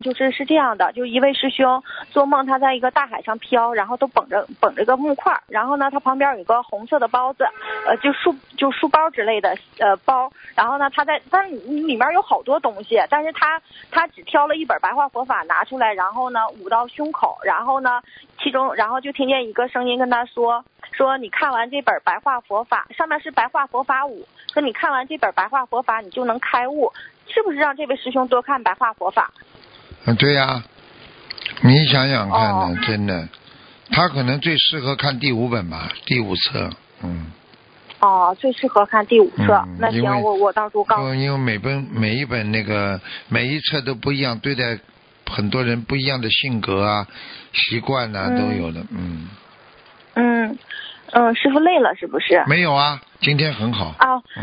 是这样的，就一位师兄做梦，他在一个大海上飘，然后都绷着个木块，然后呢，他旁边有一个红色的包子，就书包之类的包，然后呢，但里面有好多东西，但是他只挑了一本白话佛法拿出来，然后呢捂到胸口，然后呢然后就听见一个声音跟他说你看完这本白话佛法，上面是白话佛法5，说你看完这本白话佛法你就能开悟，是不是让这位师兄多看白话佛法？ 对呀，你想想看呢，真的，他可能最适合看第5本吧，第5册， 最适合看第5册。那行，我到时候告诉你。 因为每一本每一册都不一样，对待很多人不一样的性格啊、习惯啊都有的， 师傅累了是不是？ 没有啊，今天很好。